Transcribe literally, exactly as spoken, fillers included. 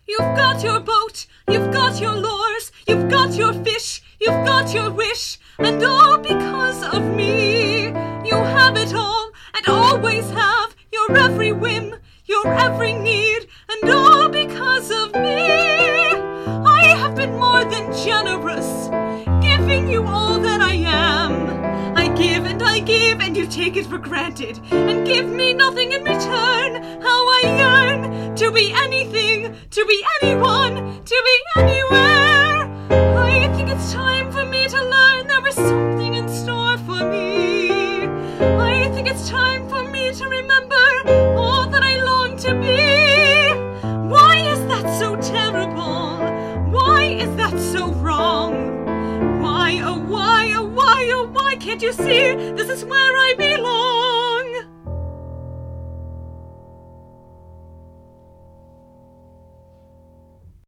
You've got your boat, you've got your lures, you've got your fish, you've got your wish, and all because of me. You have it all, and always have, your every whim, your every need, and all because of me. I have been more than generous, giving you all that I am. I give and I give, and you take it for granted, and give me nothing in return. How I yearn to be anything, to be anyone, to be anywhere. I think it's time for me to learn there is something in store for me. I think it's time for me to remember all that I long to be. Why is that so terrible? Why is that so wrong? Why, oh why, oh why, oh why can't you see this is where I belong?